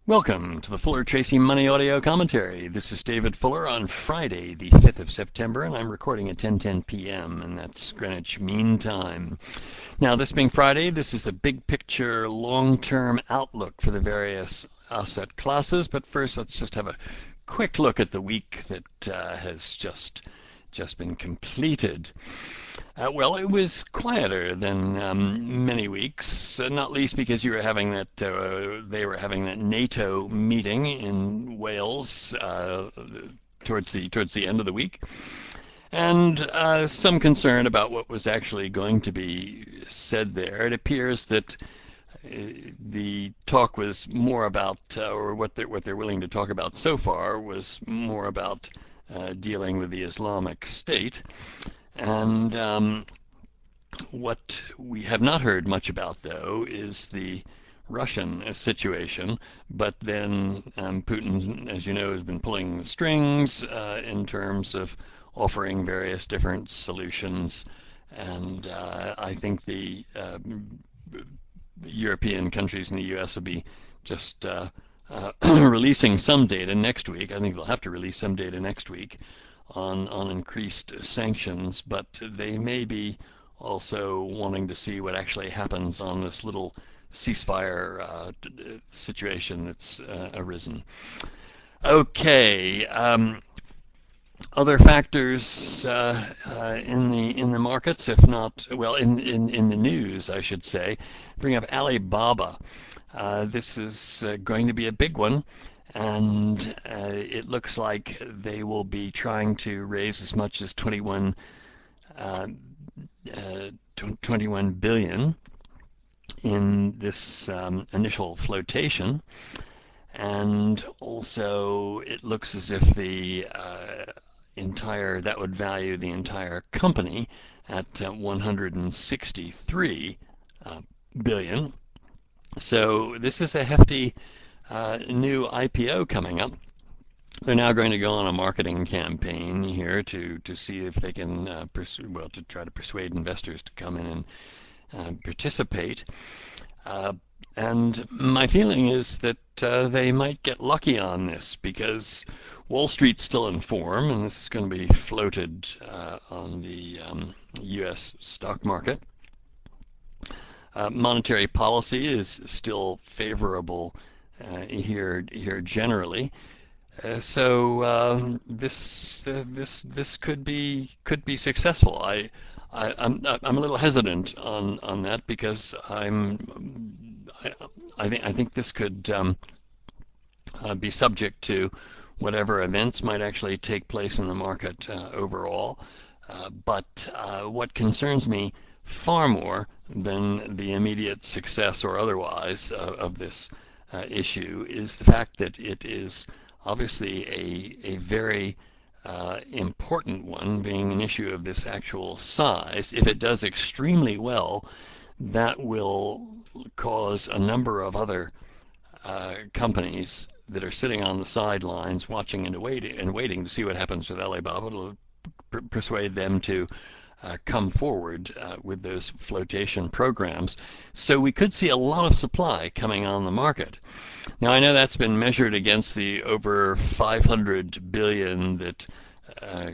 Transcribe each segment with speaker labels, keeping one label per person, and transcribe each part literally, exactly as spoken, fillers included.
Speaker 1: Welcome to the Fuller Tracy Money Audio Commentary. This is David Fuller on Friday, the fifth of September, and I'm recording at ten ten p m, and that's Greenwich Mean Time. Now, this being Friday, this is a big picture, long-term outlook for the various asset classes, but first let's just have a quick look at the week that uh, has just just been completed. Uh, well, it was quieter than um, many weeks, uh, not least because you were having that uh, they were having that NATO meeting in Wales uh, towards the towards the end of the week, and uh, some concern about what was actually going to be said there. It appears that uh, the talk was more about, uh, or what they're, what they're willing to talk about so far was more about uh, dealing with the Islamic State. And um, what we have not heard much about, though, is the Russian situation. But then um, Putin, as you know, has been pulling the strings uh, in terms of offering various different solutions. And uh, I think the uh, European countries and the U S will be just uh, uh, releasing some data next week. I think they'll have to release some data next week on, on increased sanctions, but they may be also wanting to see what actually happens on this little ceasefire uh, situation that's uh, arisen. Okay, um, other factors uh, uh, in the in the markets, if not, well, in, in, in the news, I should say, bring up Alibaba. Uh, this is uh, going to be a big one. And uh, it looks like they will be trying to raise as much as twenty-one, uh, uh, twenty-one billion in this um, initial flotation, and also it looks as if the uh, entire that would value the entire company at uh, one hundred sixty-three uh, billion. So this is a hefty Uh, new I P O coming up. They're now going to go on a marketing campaign here to, to see if they can, uh, persu- well, to try to persuade investors to come in and uh, participate. Uh, and my feeling is that uh, they might get lucky on this because Wall Street's still in form, and this is going to be floated uh, on the um, U S stock market. Uh, monetary policy is still favorable Uh, here here generally. Uh, so um, this uh, this this could be could be successful. I, I I'm I'm a little hesitant on, on that because I'm I, I think I think this could um, uh, be subject to whatever events might actually take place in the market uh, overall. Uh, but uh, what concerns me far more than the immediate success or otherwise uh, of this uh, issue is the fact that it is obviously a, a very uh, important one, being an issue of this actual size. If it does extremely well, that will cause a number of other uh, companies that are sitting on the sidelines watching and waiting and waiting to see what happens with Alibaba to per- persuade them to uh, come forward uh, with those flotation programs. So we could see a lot of supply coming on the market. Now I know that's been measured against the over five hundred billion that uh,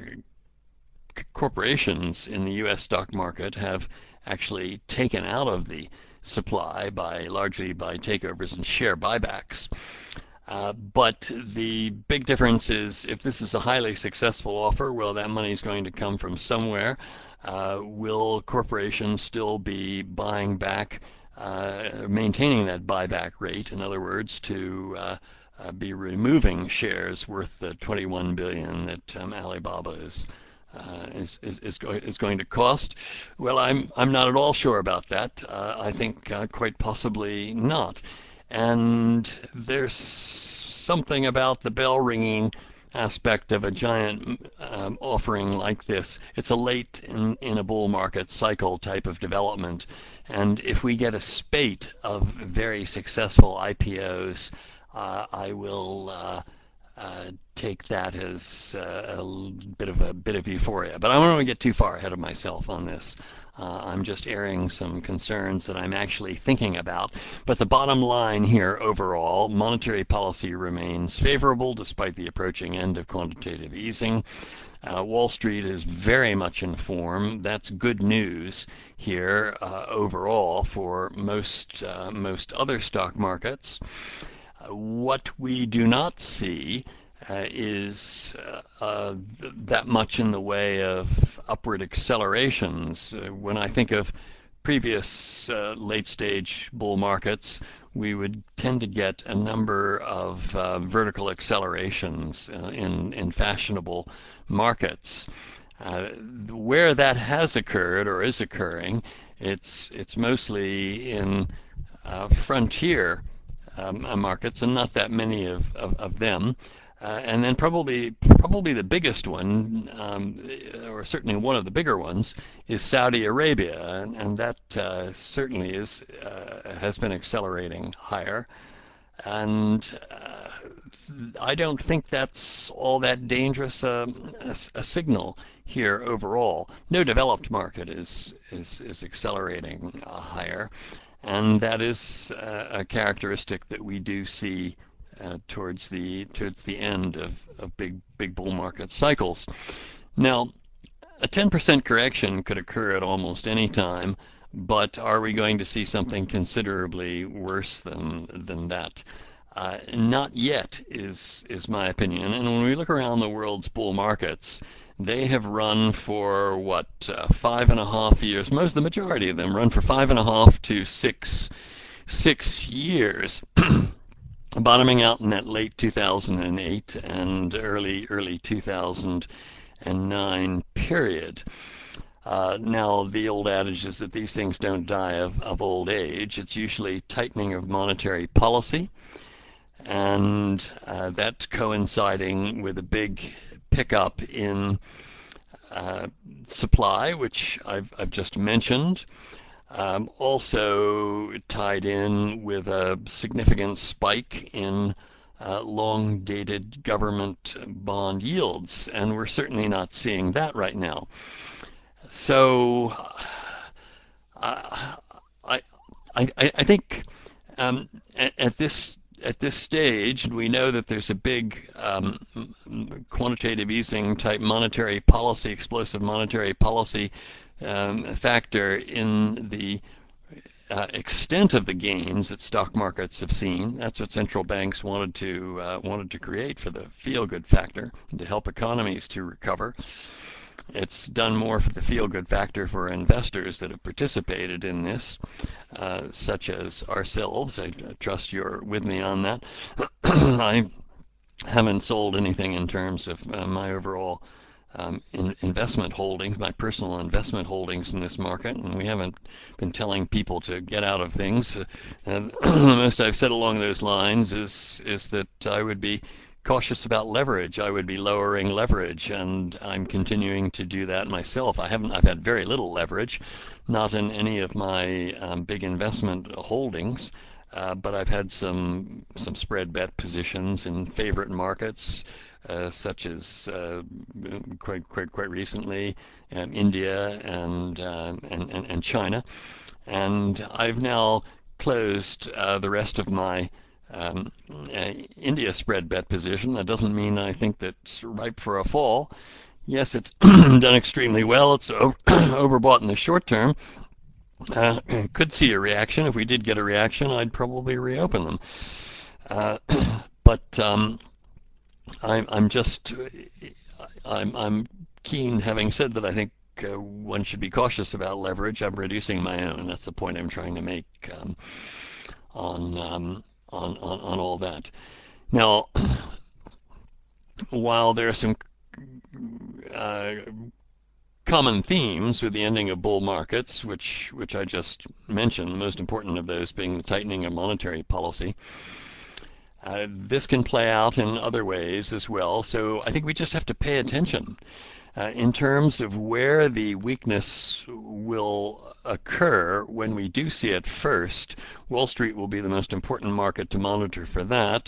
Speaker 1: corporations in the U S stock market have actually taken out of the supply by largely by takeovers and share buybacks. Uh, but the big difference is if this is a highly successful offer, well, that money is going to come from somewhere. Uh, will corporations still be buying back, uh, maintaining that buyback rate? In other words, to uh, uh, be removing shares worth the twenty-one billion dollars that um, Alibaba is uh, is, is, is, go- is going to cost? Well, I'm, I'm not at all sure about that. Uh, I think uh, quite possibly not. And there's something about the bell ringing aspect of a giant um, offering like this. It's a late in, in a bull market cycle type of development. And if we get a spate of very successful I P Os, uh, I will uh, uh, take that as uh, a bit of a bit of euphoria. But I don't want to get too far ahead of myself on this. Uh, I'm just airing some concerns that I'm actually thinking about. But the bottom line here overall, monetary policy remains favorable despite the approaching end of quantitative easing. Uh, Wall Street is very much in form. That's good news here uh, overall for most uh, most other stock markets. Uh, what we do not see uh, is uh, uh, that much in the way of upward accelerations. Uh, when I think of previous uh, late-stage bull markets, we would tend to get a number of uh, vertical accelerations uh, in, in fashionable markets. Uh, where that has occurred or is occurring, it's it's mostly in uh, frontier um, markets, and not that many of, of, of them. Uh, and then probably probably the biggest one, um, or certainly one of the bigger ones, is Saudi Arabia, and, and that uh, certainly is uh, has been accelerating higher. And uh, I don't think that's all that dangerous a, a, a signal here overall. No developed market is is, is accelerating uh, higher, and that is uh, a characteristic that we do see uh, towards the towards the end of, of big big bull market cycles. Now, a ten percent correction could occur at almost any time, but are we going to see something considerably worse than than that? Uh, not yet, is is my opinion. And when we look around the world's bull markets, they have run for what uh, five and a half years. Most, the majority of them, run for five and a half to six six years, bottoming out in that late two thousand eight and early early two thousand nine period. Uh, now, the old adage is that these things don't die of, of old age. It's usually tightening of monetary policy, and uh, that's coinciding with a big pickup in uh, supply, which I've, I've just mentioned. Um, also tied in with a significant spike in uh, long-dated government bond yields, and we're certainly not seeing that right now. So uh, I, I, I think um, at, at this at this stage, we know that there's a big um, quantitative easing type monetary policy, explosive monetary policy um, factor in the uh, extent of the gains that stock markets have seen. That's what central banks wanted to uh, wanted to create for the feel-good factor, to help economies to recover. It's done more for the feel-good factor for investors that have participated in this, uh, such as ourselves. I, I trust you're with me on that. I haven't sold anything in terms of uh, my overall um, in investment holdings, my personal investment holdings in this market, and we haven't been telling people to get out of things. Uh, the most I've said along those lines is is that I would be cautious about leverage. I would be lowering leverage, and I'm continuing to do that myself. I haven't. I've had very little leverage, not in any of my um, big investment holdings, uh, but I've had some some spread bet positions in favorite markets, uh, such as uh, quite quite quite recently, um, India and, uh, and and and China, and I've now closed uh, the rest of my um, uh, India spread bet position. That doesn't mean I think that's ripe for a fall. Yes, it's done extremely well. It's over overbought in the short term. Uh, could see a reaction. If we did get a reaction, I'd probably reopen them. Uh, but um, I'm, I'm just I'm, I'm keen. Having said that, I think uh, one should be cautious about leverage. I'm reducing my own. That's the point I'm trying to make um, on. Um, On, on, on all that. Now, while there are some uh, common themes with the ending of bull markets, which which I just mentioned, the most important of those being the tightening of monetary policy, uh, this can play out in other ways as well. So I think we just have to pay attention. Uh, in terms of where the weakness will occur when we do see it first, Wall Street will be the most important market to monitor for that.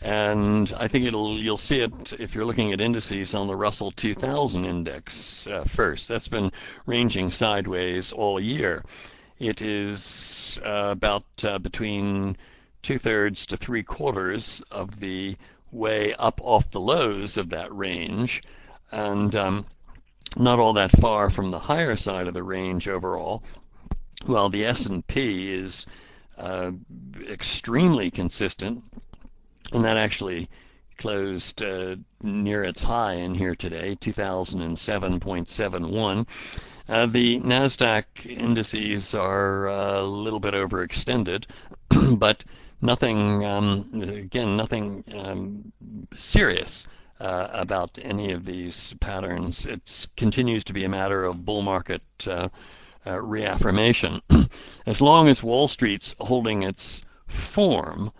Speaker 1: And I think it'll you'll see it if you're looking at indices on the Russell two thousand index uh, first. That's been ranging sideways all year. It is uh, about uh, between two thirds to three quarters of the way up off the lows of that range, and um, not all that far from the higher side of the range overall. While the S and P is uh, extremely consistent, and that actually closed uh, near its high in here today, two thousand seven point seven one. Uh, the NASDAQ indices are uh, a little bit overextended, but nothing, um, again, nothing um, serious uh, about any of these patterns. It continues to be a matter of bull market uh, uh, reaffirmation. As long as Wall Street's holding its form,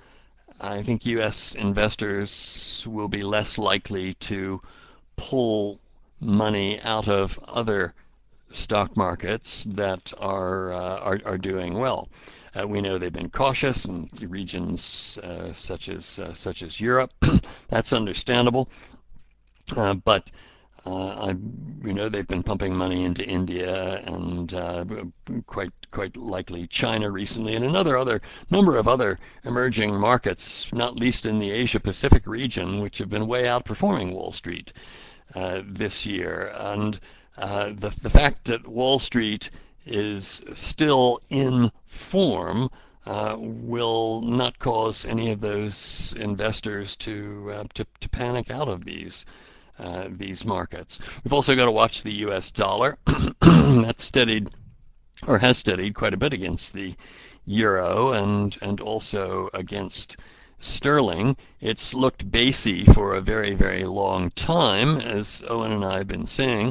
Speaker 1: I think U S investors will be less likely to pull money out of other stock markets that are uh, are, are doing well. Uh, we know they've been cautious in regions uh, such as uh, such as Europe. That's understandable, uh, but uh, I, you know, they've been pumping money into India and uh, quite quite likely China recently, and another other number of other emerging markets, not least in the Asia Pacific region, which have been way outperforming Wall Street uh, this year. And Uh, the, the fact that Wall Street is still in form uh, will not cause any of those investors to uh, to, to panic out of these uh, these markets. We've also got to watch the U S dollar. That's steadied or has steadied quite a bit against the euro and and also against sterling. It's looked basey for a very very long time, as Owen and I have been saying,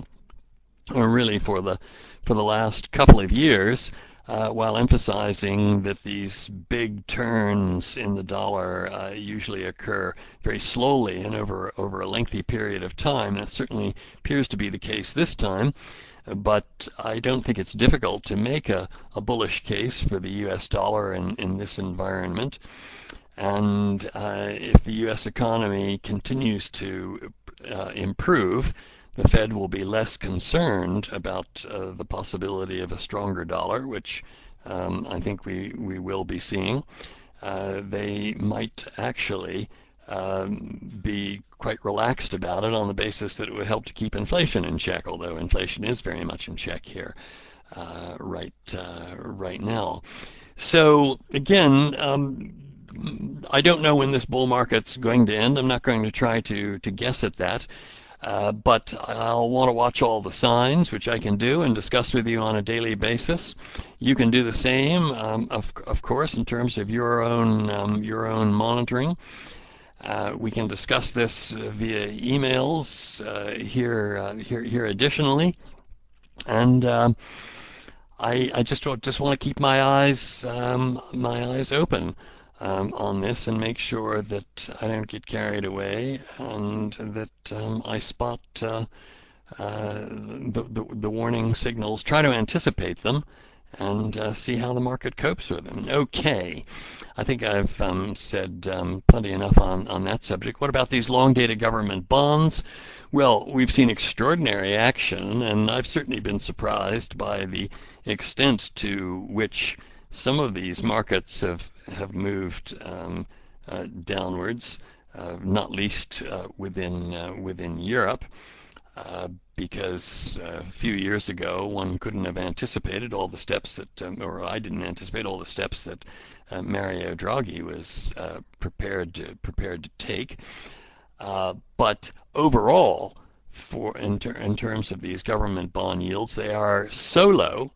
Speaker 1: or really for the for the last couple of years, uh, while emphasizing that these big turns in the dollar uh, usually occur very slowly and over over a lengthy period of time. That certainly appears to be the case this time, but I don't think it's difficult to make a, a bullish case for the U S dollar in, in this environment. And uh, if the U S economy continues to uh, improve, the Fed will be less concerned about uh, the possibility of a stronger dollar, which um, I think we, we will be seeing. Uh, they might actually um, be quite relaxed about it on the basis that it would help to keep inflation in check, although inflation is very much in check here uh, right uh, right now. So again, um, I don't know when this bull market's going to end. I'm not going to try to, to guess at that. Uh, but I'll want to watch all the signs, which I can do and discuss with you on a daily basis. You can do the same, um, of, of course, in terms of your own um, your own monitoring. Uh, we can discuss this via emails uh, here uh, here here additionally, and um, I, I just just want to keep my eyes um, my eyes open um, on this and make sure that I don't get carried away and that um, I spot uh, uh, the, the the warning signals, try to anticipate them, and uh, see how the market copes with them. Okay, I think I've um, said um, plenty enough on, on that subject. What about these long-dated government bonds? Well, we've seen extraordinary action, and I've certainly been surprised by the extent to which some of these markets have, have moved um, uh, downwards, uh, not least uh, within, uh, within Europe. Uh, because uh, a few years ago one couldn't have anticipated all the steps that, um, or I didn't anticipate all the steps that uh, Mario Draghi was uh, prepared to prepared to take. Uh, but overall, for in, ter- in terms of these government bond yields, they are so low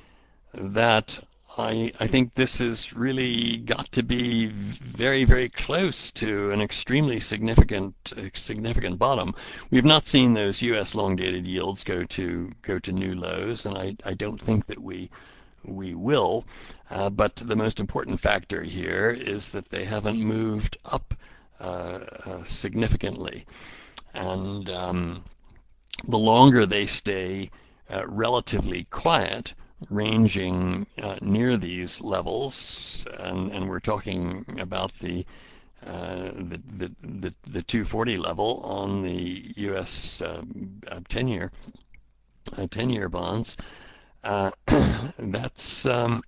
Speaker 1: that I, I think this has really got to be very, very close to an extremely significant significant bottom. We've not seen those U S long-dated yields go to go to new lows, and I, I don't think that we we will. Uh, but the most important factor here is that they haven't moved up uh, uh, significantly, and um, the longer they stay uh, relatively quiet, ranging uh, near these levels, and, and we're talking about the uh, the, the the the two forty level on the U S uh, ten-year uh, ten-year bonds. Uh, that's um,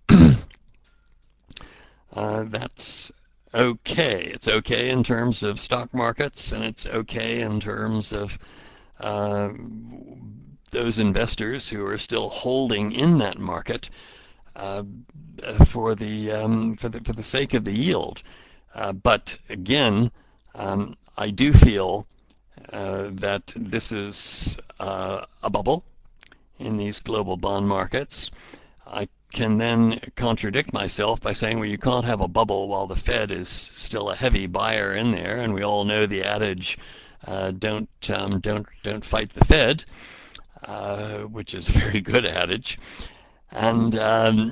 Speaker 1: uh, that's okay. It's okay in terms of stock markets, and it's okay in terms of uh, those investors who are still holding in that market uh, for the um, for the for the sake of the yield. Uh, but again, um, I do feel uh, that this is uh, a bubble in these global bond markets. I can then contradict myself by saying, well, you can't have a bubble while the Fed is still a heavy buyer in there, and we all know the adage, uh, don't um, don't don't fight the Fed, uh, which is a very good adage. And um,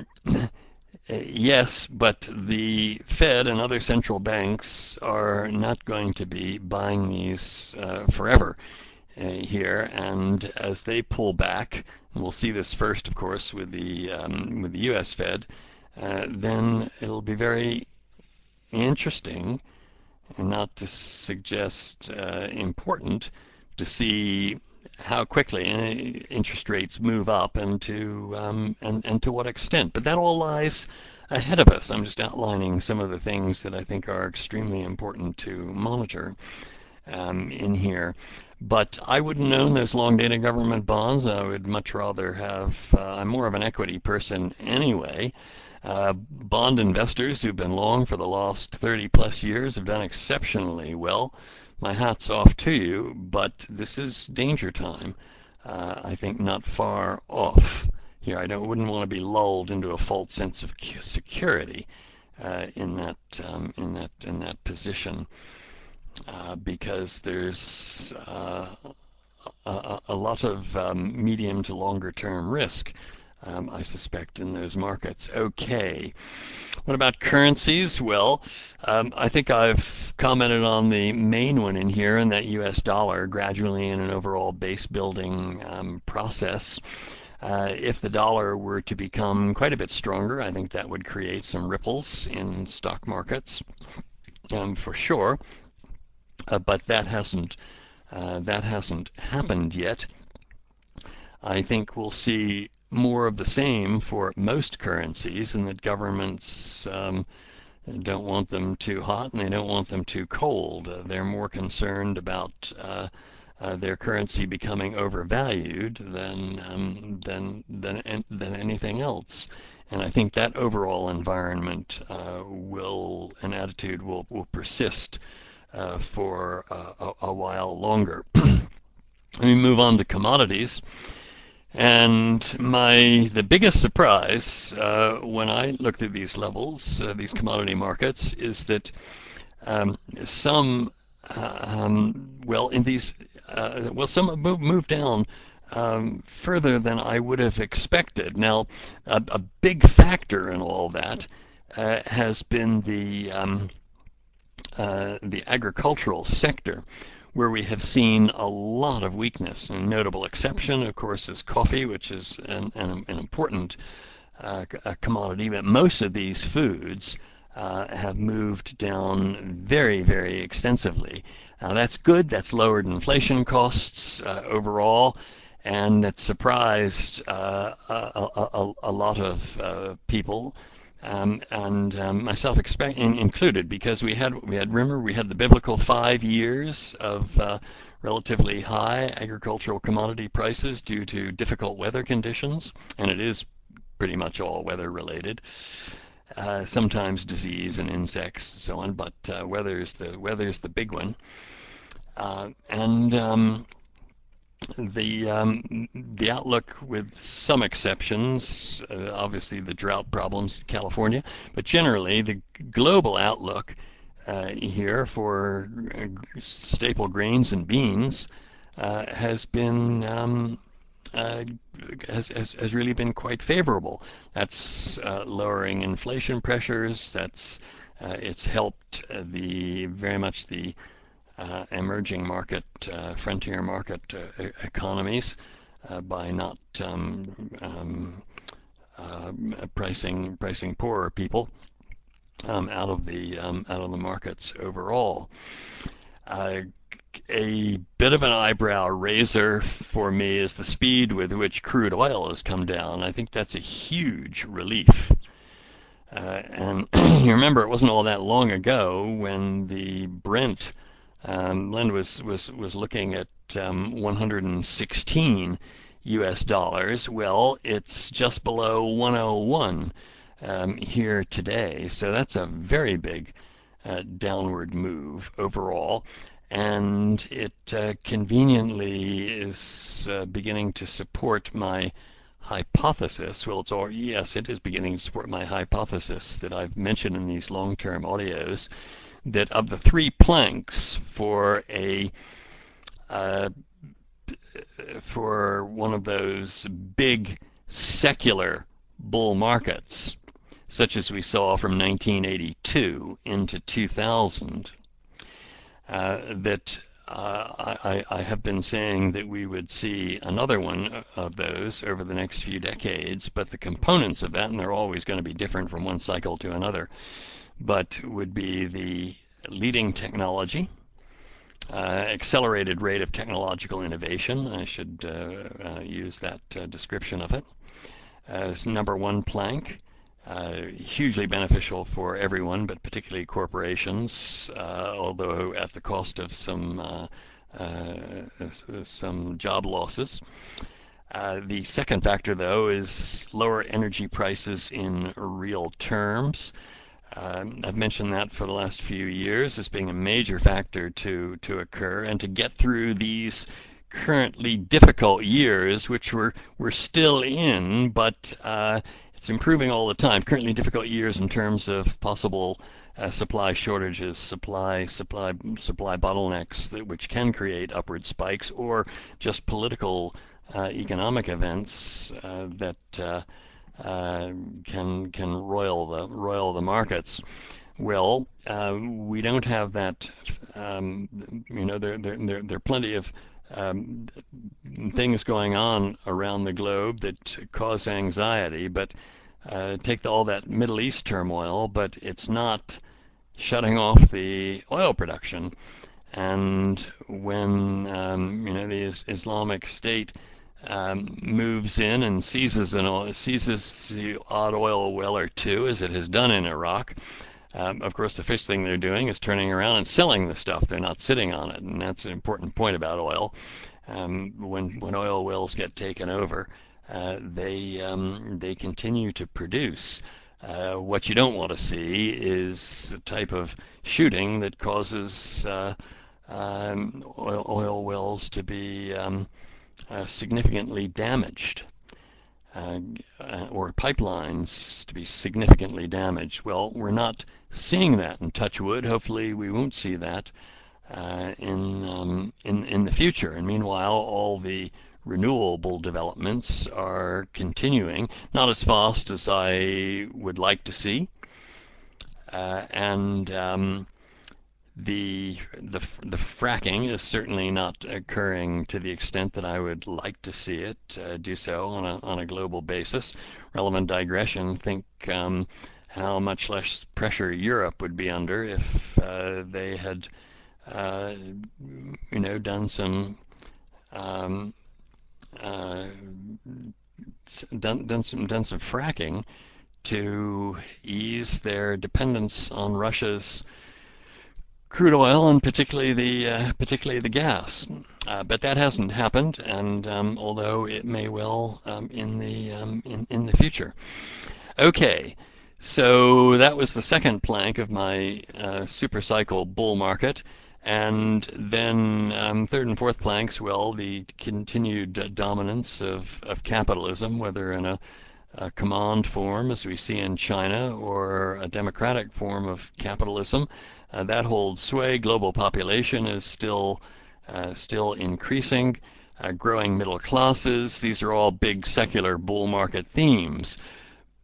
Speaker 1: yes, but the Fed and other central banks are not going to be buying these uh, forever uh, here, and as they pull back, and we'll see this first, of course, with the um, with the U S Fed, uh, then it'll be very interesting, and not to suggest uh, important, to see how quickly interest rates move up and to um, and and to what extent. But that all lies ahead of us. I'm just outlining some of the things that I think are extremely important to monitor um, in here. But I wouldn't own those long-dated government bonds. I would much rather have. Uh, I'm more of an equity person anyway. Uh, bond investors who've been long for the last thirty plus years have done exceptionally well. My hat's off to you, but this is danger time. Uh, I think not far off here. I don't wouldn't want to be lulled into a false sense of security uh, in that um, in that in that position, uh, because there's uh, a, a lot of um, medium to longer term risk, um, I suspect, in those markets. Okay. What about currencies? Well, um, I think I've commented on the main one in here, and that U S dollar gradually in an overall base building um, process. Uh, if the dollar were to become quite a bit stronger, I think that would create some ripples in stock markets, um, for sure. Uh, but that hasn't uh, that hasn't happened yet. I think we'll see more of the same for most currencies, and that governments um, don't want them too hot and they don't want them too cold. Uh, they're more concerned about uh, uh, their currency becoming overvalued than um, than than than anything else. And I think that overall environment uh, will an attitude will will persist uh, for uh, a, a while longer. Let me move on to commodities. And my the biggest surprise uh, when I looked at these levels, uh, these commodity markets, is that um, some, uh, um, well, in these, uh, well, some have moved, moved down um, further than I would have expected. Now, a, a big factor in all that uh, has been the um, uh, the agricultural sector, where we have seen a lot of weakness. A notable exception, of course, is coffee, which is an, an, an important uh, commodity, but most of these foods uh, have moved down very, very extensively. Now, that's good. That's lowered inflation costs uh, overall, and it surprised uh, a, a, a lot of uh, people. Um, and um, myself expect, in, included, because we had we had remember we had the biblical five years of uh, relatively high agricultural commodity prices due to difficult weather conditions, and it is pretty much all weather related. Uh, sometimes disease and insects and so on, but uh, weather's the weather's the big one. Uh, and um, the um, the outlook, with some exceptions, uh, obviously the drought problems in California, but generally the global outlook uh, here for uh, staple grains and beans uh, has been um, uh, has, has has really been quite favorable. That's uh, lowering inflation pressures. That's uh, it's helped uh, the very much the uh, emerging market, uh, frontier market uh, e- economies uh, by not um, um, uh, pricing pricing poorer people um, out of the um, out of the markets overall. Uh, a bit of an eyebrow raiser for me is the speed with which crude oil has come down. I think that's a huge relief. Uh, and you remember it wasn't all that long ago when the Brent um, Len was, was, was looking at um, one hundred sixteen U S dollars. Well, it's just below one oh one um, here today. So that's a very big uh, downward move overall. And it uh, conveniently is uh, beginning to support my hypothesis. Well, it's all, yes, it is beginning to support my hypothesis that I've mentioned in these long-term audios, that of the three planks for a uh, for one of those big secular bull markets, such as we saw from nineteen eighty-two into two thousand, uh, that uh, I, I have been saying that we would see another one of those over the next few decades, but the components of that, and they're always going to be different from one cycle to another, but would be the leading technology, uh, accelerated rate of technological innovation. I should uh, uh, use that uh, description of it as number one plank. Uh, hugely beneficial for everyone, but particularly corporations, uh, although at the cost of some uh, uh, some job losses. Uh, the second factor, though, is lower energy prices in real terms. Um, I've mentioned that for the last few years as being a major factor to, to occur, and to get through these currently difficult years, which we're, we're still in, but uh, it's improving all the time. Currently difficult years in terms of possible uh, supply shortages, supply supply supply bottlenecks, that, which can create upward spikes, or just political uh, economic events uh, that uh, uh, can can roil the roil the markets. Well, uh, we don't have that. Um, you know, there there there there are plenty of um, things going on around the globe that cause anxiety, but uh, take the, all that Middle East turmoil, but it's not shutting off the oil production. And when um, you know the Islamic State um, moves in and seizes an oil, seizes the odd oil well or two, as it has done in Iraq, um, of course, the first thing they're doing is turning around and selling the stuff. They're not sitting on it, and that's an important point about oil. Um, when when oil wells get taken over, uh, they um, they continue to produce. Uh, what you don't want to see is the type of shooting that causes uh, um, oil, oil wells to be um, uh, significantly damaged. Uh, uh, or pipelines to be significantly damaged. Well, we're not seeing that, and touch wood, hopefully we won't see that uh, in, um, in in the future. And meanwhile, all the renewable developments are continuing, not as fast as I would like to see, uh, and um, the, the the fracking is certainly not occurring to the extent that I would like to see it uh, do so on a on a global basis. Relevant digression. Think um, how much less pressure Europe would be under if uh, they had uh, you know done some um, uh, done done some done some fracking to ease their dependence on Russia's crude oil, and particularly the uh, particularly the gas. Uh, but that hasn't happened, and um, although it may well um, in the um, in in the future. Okay, so that was the second plank of my uh, super cycle bull market. And then um, third and fourth planks, well, the continued uh, dominance of, of capitalism, whether in a, a command form, as we see in China, or a democratic form of capitalism. Uh, that holds sway. Global population is still uh, still increasing. Uh, growing middle classes. These are all big secular bull market themes.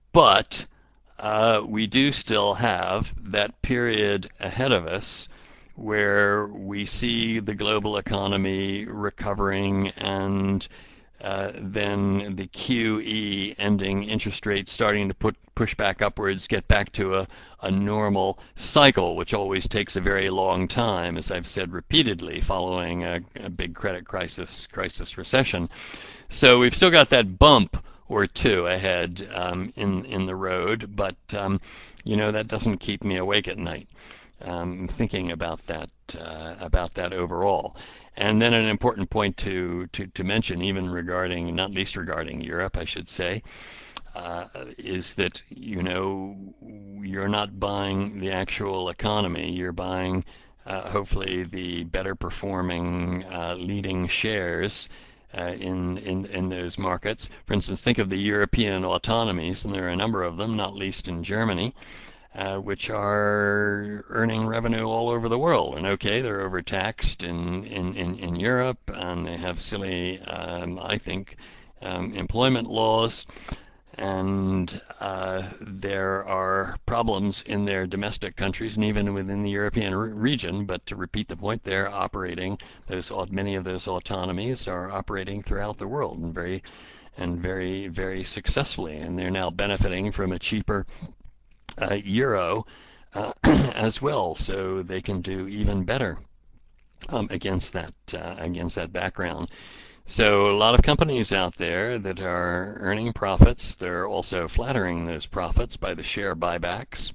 Speaker 1: But uh, we do still have that period ahead of us where we see the global economy recovering and uh, then the Q E ending, interest rates starting to put push back upwards, get back to a, a normal cycle, which always takes a very long time, as I've said repeatedly, following a, a big credit crisis, crisis recession. So we've still got that bump or two ahead um, in in the road, but um, you know that doesn't keep me awake at night. Um, thinking about that uh, about that overall. And then an important point to, to, to mention, even regarding, not least regarding Europe, I should say, uh, is that, you know, you're not buying the actual economy. You're buying, uh, hopefully, the better performing uh, leading shares uh, in, in, in those markets. For instance, think of the European autonomies, and there are a number of them, not least in Germany, uh, which are earning revenue all over the world. And okay, they're overtaxed in, in, in, in Europe, and they have silly, um, I think, um, employment laws. And uh, there are problems in their domestic countries and even within the European re- region. But to repeat the point, they're operating, those many of those autonomies are operating throughout the world and very and very, very successfully. And they're now benefiting from a cheaper Uh, euro uh, as well, so they can do even better um, against that uh, against that background. So a lot of companies out there that are earning profits, they're also flattering those profits by the share buybacks.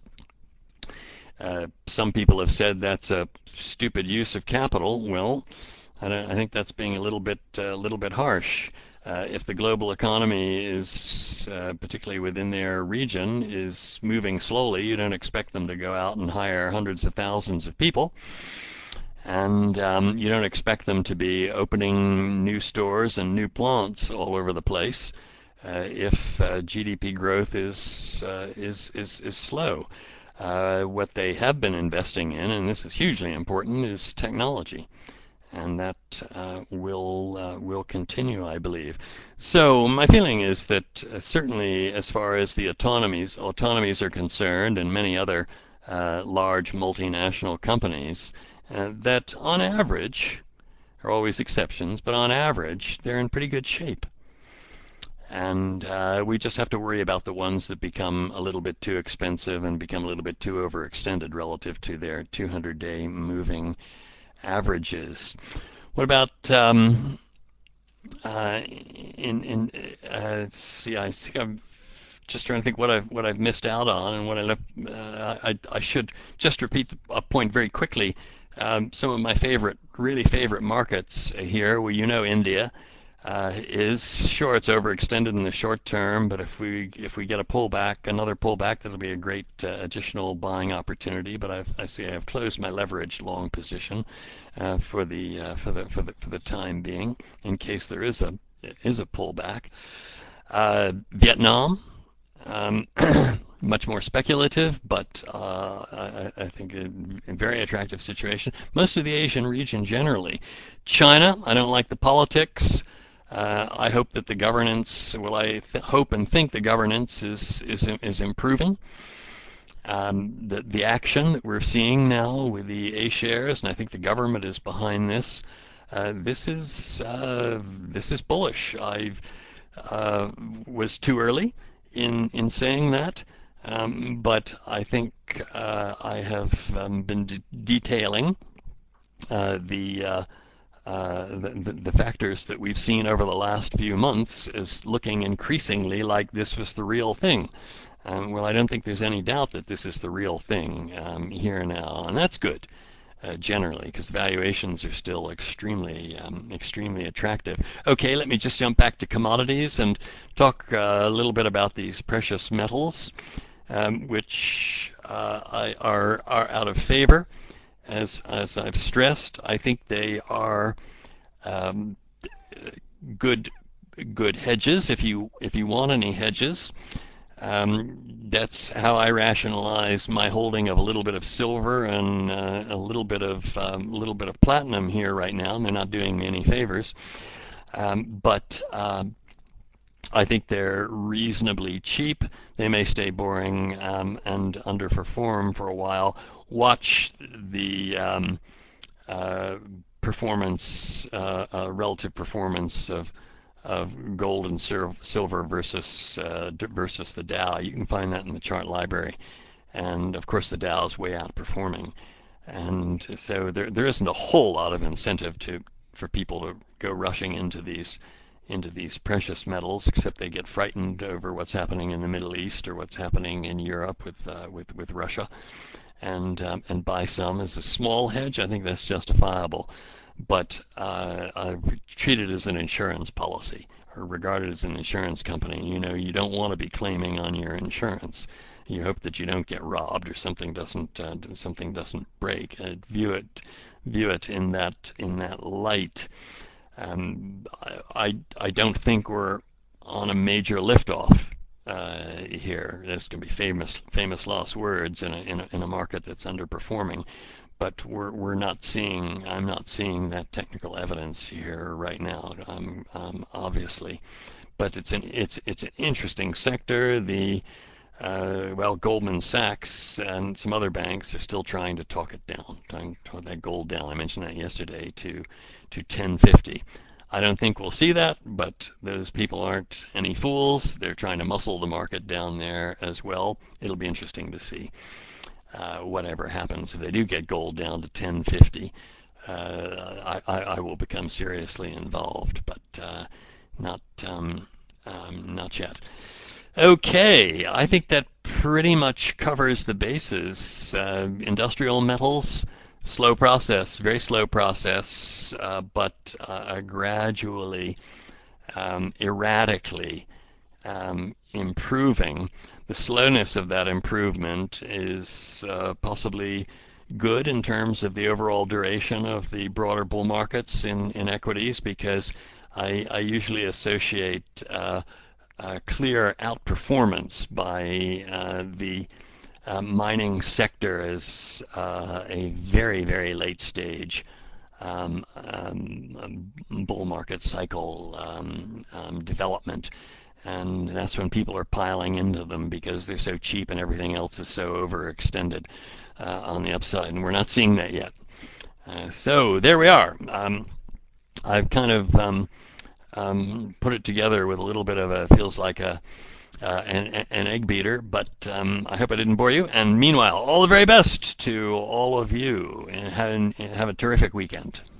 Speaker 1: Uh, some people have said that's a stupid use of capital. Well, I, I think that's being a little bit a uh, little bit harsh. Uh, if the global economy is, uh, particularly within their region, is moving slowly, you don't expect them to go out and hire hundreds of thousands of people. And um, you don't expect them to be opening new stores and new plants all over the place uh, if uh, G D P growth is, uh, is, is, is slow. Uh, what they have been investing in, and this is hugely important, is technology. And that uh, will uh, will continue, I believe. So my feeling is that uh, certainly, as far as the autonomies autonomies are concerned, and many other uh, large multinational companies, uh, that on average, there are always exceptions, but on average, they're in pretty good shape. And uh, we just have to worry about the ones that become a little bit too expensive and become a little bit too overextended relative to their two hundred day moving averages. What about um, uh, in in uh, let's see? I think I'm just trying to think what I've what I've missed out on and what I left. Uh, I I should just repeat a point very quickly. Um, some of my favorite, really favorite markets here, well, you know, India. Uh, is sure it's overextended in the short term, but if we if we get a pullback, another pullback, that'll be a great uh, additional buying opportunity. But I've, I see I've closed my leveraged long position uh, for the uh, for the for the for the time being, in case there is a is a pullback. Uh, Vietnam. Um, much more speculative, but uh, I, I think a, a very attractive situation. Most of the Asian region generally. China, I don't like the politics. Uh, I hope that the governance, well, I th- hope and think the governance is is is improving. Um, the the action that we're seeing now with the A shares, and I think the government is behind this. Uh, this is uh, this is bullish. I uh, was too early in in saying that, um, but I think uh, I have um, been de- detailing uh, the uh, uh, the, the factors that we've seen over the last few months is looking increasingly like this was the real thing. Um, well, I don't think there's any doubt that this is the real thing um, here now, and that's good. Uh, generally, because valuations are still extremely, um, extremely attractive. Okay, let me just jump back to commodities and talk uh, a little bit about these precious metals, um, which uh, I, are are out of favor. As as I've stressed, I think they are um, good good hedges if you if you want any hedges. Um, that's how I rationalize my holding of a little bit of silver and uh, a little bit of um, a little bit of platinum here right now. And they're not doing me any favors, um, but um, I think they're reasonably cheap. They may stay boring um, and underperform for a while. Watch the um, uh, performance, uh, uh, relative performance of of gold and silver versus uh, versus the Dow. You can find that in the chart library, and of course the Dow is way outperforming, and so there there isn't a whole lot of incentive to for people to go rushing into these into these precious metals, except they get frightened over what's happening in the Middle East or what's happening in Europe with uh, with with Russia, and um, and buy some as a small hedge. I think that's justifiable, but uh, I treat it as an insurance policy or regard it as an insurance company. You know, you don't want to be claiming on your insurance. You hope that you don't get robbed or something doesn't uh, something doesn't break. Uh, view it view it in that in that light. Um, I, I I don't think we're on a major liftoff uh, here. There's going to be famous famous last words in a, in a in a market that's underperforming, but we're we're not seeing I'm not seeing that technical evidence here right now. Um, um, obviously, but it's an it's it's an interesting sector. The uh, well, Goldman Sachs and some other banks are still trying to talk it down, trying to talk that gold down. I mentioned that yesterday to to ten fifty. I don't think we'll see that, but those people aren't any fools. They're trying to muscle the market down there as well. It'll be interesting to see uh, whatever happens if they do get gold down to ten fifty. Uh, I, I, I will become seriously involved, but uh, not um, um, not yet. Okay, I think that pretty much covers the bases. Uh, industrial metals, slow process, very slow process, uh, but uh, gradually, um, erratically um, improving. The slowness of that improvement is uh, possibly good in terms of the overall duration of the broader bull markets in, in equities, because I, I usually associate uh, uh, clear outperformance by uh, the uh, mining sector as uh, a very, very late stage um, um, bull market cycle um, um, development. And that's when people are piling into them because they're so cheap and everything else is so overextended uh, on the upside. And we're not seeing that yet. Uh, so there we are. Um, I've kind of um, um, put it together with a little bit of a feels like a uh, an, an egg beater, but um, I hope I didn't bore you. And meanwhile, all the very best to all of you, and have, have a terrific weekend.